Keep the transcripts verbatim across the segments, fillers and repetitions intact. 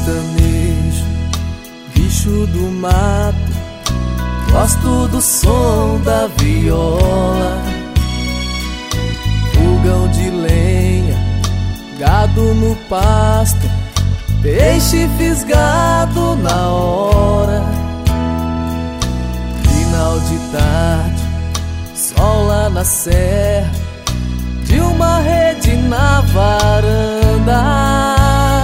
sertanejo, bicho do mato, gosto do som da viola. Fogão de lenha, gado no pasto, peixe fisgado na hora. Final de tarde, sol lá na serra, de uma rede na varanda.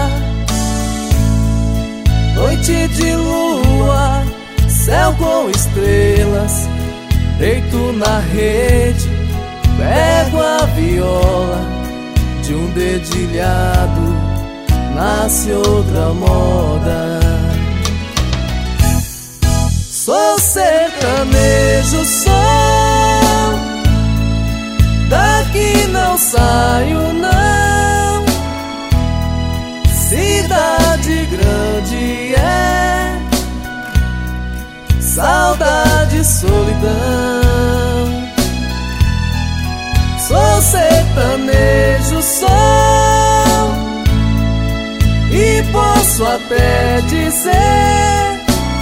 Noite de lua, céu com estrelas, deito na rede, pego a viola. De um dedilhado nasce outra moda. Sou sertanejo, sou, daqui não saio não. Cidade grande é saudade, solidão. Sou sertanejo, sou, e posso até dizer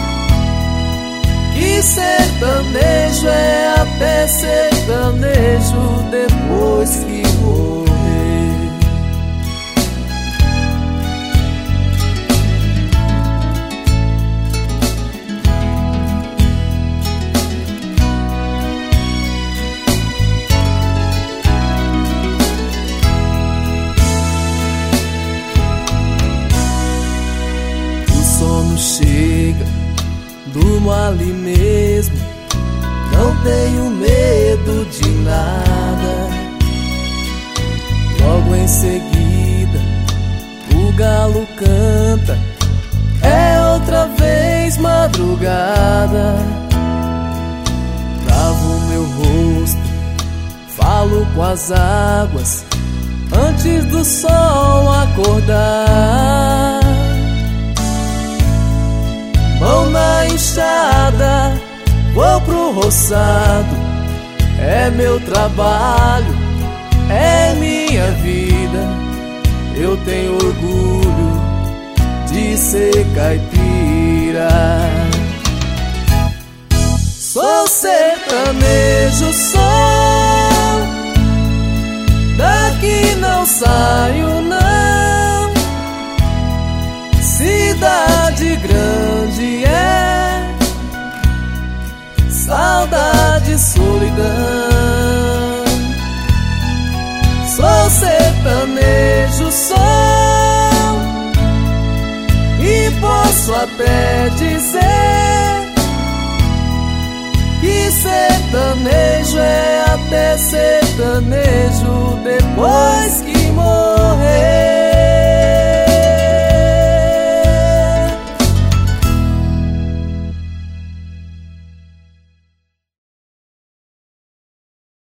que sertanejo é até sertanejo depois que morrer. Chega, durmo ali mesmo, não tenho medo de nada. Logo em seguida o galo canta, é outra vez madrugada. Lavo meu rosto, falo com as águas antes do sol acordar. Mão na enxada, vou pro roçado, é meu trabalho, é minha vida. Eu tenho orgulho de ser caipira. Sou sertanejo, sou, daqui não saio não. Cidade grande é saudade, solidão. Sou sertanejo, sou, e posso até dizer que sertanejo é até sertanejo depois que morrer.